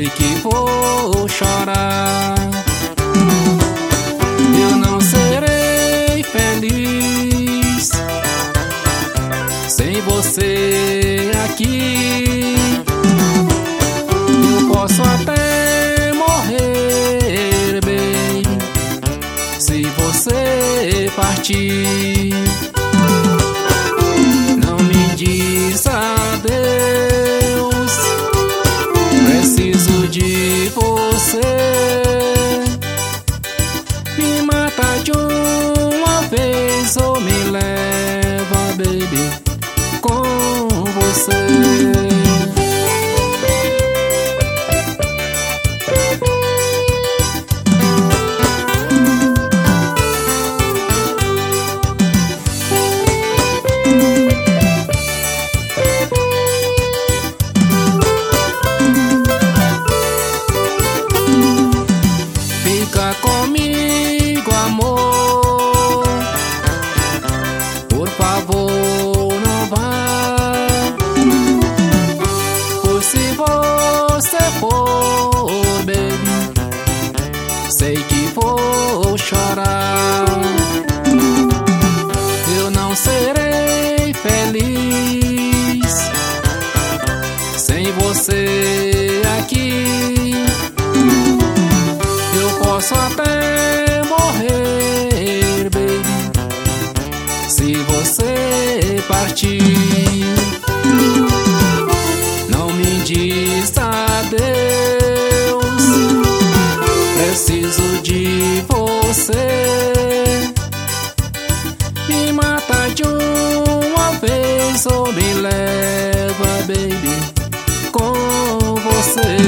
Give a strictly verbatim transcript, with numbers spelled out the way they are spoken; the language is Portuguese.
sei que vou chorar. Eu não serei feliz sem você aqui. Eu posso até morrer, bem, se você partir. Não me diz adeus, preciso de você. Me mata de uma vez ou me leva, baby, com você. Fica comigo, amor, por favor não vá. Pois se você for, baby, sei que vou chorar. Eu não serei feliz sem você aqui. Posso até morrer, baby, se você partir. Não me diz adeus, preciso de você. Me mata de uma vez ou me leva, baby, com você.